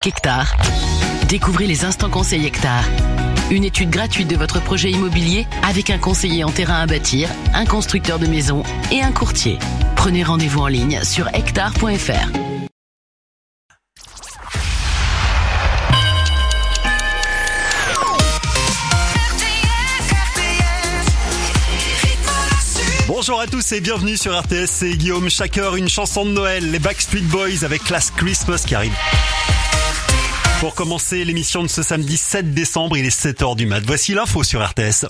Hectare. Découvrez les instants conseils Hectare. Une étude gratuite de votre projet immobilier avec un conseiller en terrain à bâtir, un constructeur de maisons et un courtier. Prenez rendez-vous en ligne sur hectare.fr. Bonjour à tous et bienvenue sur RTS, c'est Guillaume. Chaque heure, une chanson de Noël, les Backstreet Boys avec Last Christmas qui arrive. Pour commencer l'émission de ce samedi 7 décembre, il est 7h du mat. Voici l'info sur RTS.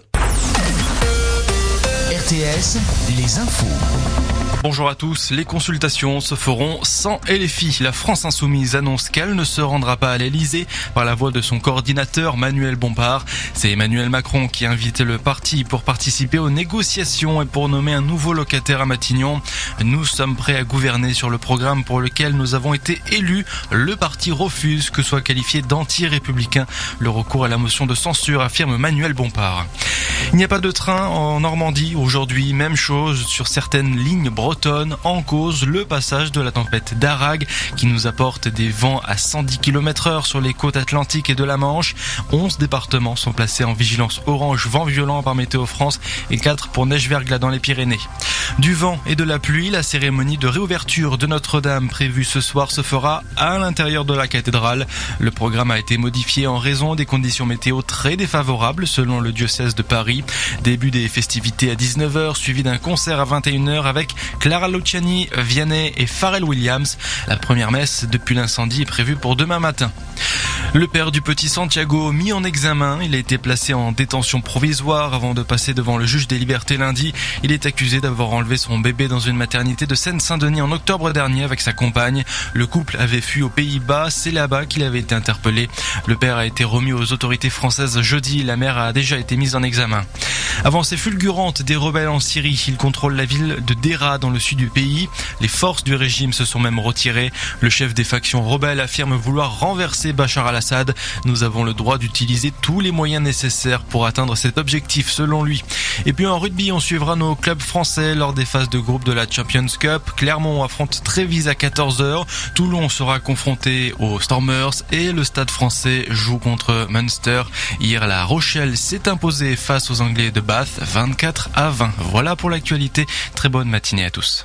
RTS, les infos. Bonjour à tous, les consultations se feront sans LFI. La France Insoumise annonce qu'elle ne se rendra pas à l'Elysée par la voix de son coordinateur Manuel Bompard. C'est Emmanuel Macron qui a invité le parti pour participer aux négociations et pour nommer un nouveau locataire à Matignon. Nous sommes prêts à gouverner sur le programme pour lequel nous avons été élus. Le parti refuse que soit qualifié d'anti-républicain le recours à la motion de censure, affirme Manuel Bompard. Il n'y a pas de train en Normandie aujourd'hui, même chose sur certaines lignes bretonnes. En cause le passage de la tempête Darag qui nous apporte des vents à 110 km/h sur les côtes atlantiques et de la Manche. 11 départements sont placés en vigilance orange vent violent par Météo France et 4 pour neige-verglas dans les Pyrénées. Du vent et de la pluie, la cérémonie de réouverture de Notre-Dame prévue ce soir se fera à l'intérieur de la cathédrale. Le programme a été modifié en raison des conditions météo très défavorables selon le diocèse de Paris. Début des festivités à 19h suivi d'un concert à 21h avec Clara Luciani, Vianney et Pharrell Williams. La première messe depuis l'incendie est prévue pour demain matin. Le père du petit Santiago mis en examen, il a été placé en détention provisoire avant de passer devant le juge des libertés lundi. Il est accusé d'avoir enlevé son bébé dans une maternité de Seine-Saint-Denis en octobre dernier avec sa compagne. Le couple avait fui aux Pays-Bas, c'est là-bas qu'il avait été interpellé. Le père a été remis aux autorités françaises jeudi, la mère a déjà été mise en examen. Avancée fulgurante des rebelles en Syrie, ils contrôlent la ville de Deraa dans le sud du pays. Les forces du régime se sont même retirées. Le chef des factions rebelles affirme vouloir renverser Bachar al-Assad. Nous avons le droit d'utiliser tous les moyens nécessaires pour atteindre cet objectif selon lui. Et puis en rugby, on suivra nos clubs français lors des phases de groupe de la Champions Cup. Clermont affronte Trévise à 14h. Toulon sera confronté aux Stormers et le Stade français joue contre Munster. Hier, La Rochelle s'est imposée face aux Anglais de Bath 24-20. Voilà pour l'actualité. Très bonne matinée à tous.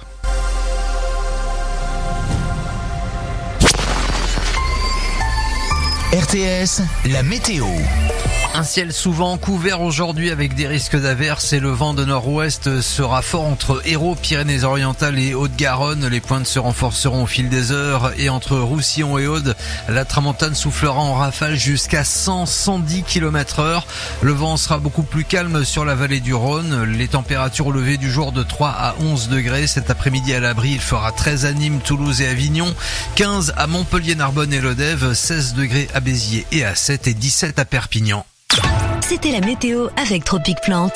RTS, la météo. Un ciel souvent couvert aujourd'hui avec des risques d'averses et le vent de nord-ouest sera fort entre Hérault, Pyrénées-Orientales et Haute-Garonne. Les pointes se renforceront au fil des heures et entre Roussillon et Aude, la tramontane soufflera en rafale jusqu'à 100-110 km/h. Le vent sera beaucoup plus calme sur la vallée du Rhône. Les températures au lever du jour de 3 à 11 degrés. Cet après-midi à l'abri, il fera 13 à Nîmes, Toulouse et Avignon, 15 à Montpellier, Narbonne et Lodève, 16 degrés à Béziers et à 7 et 17 à Perpignan. C'était la météo avec Tropic Plante.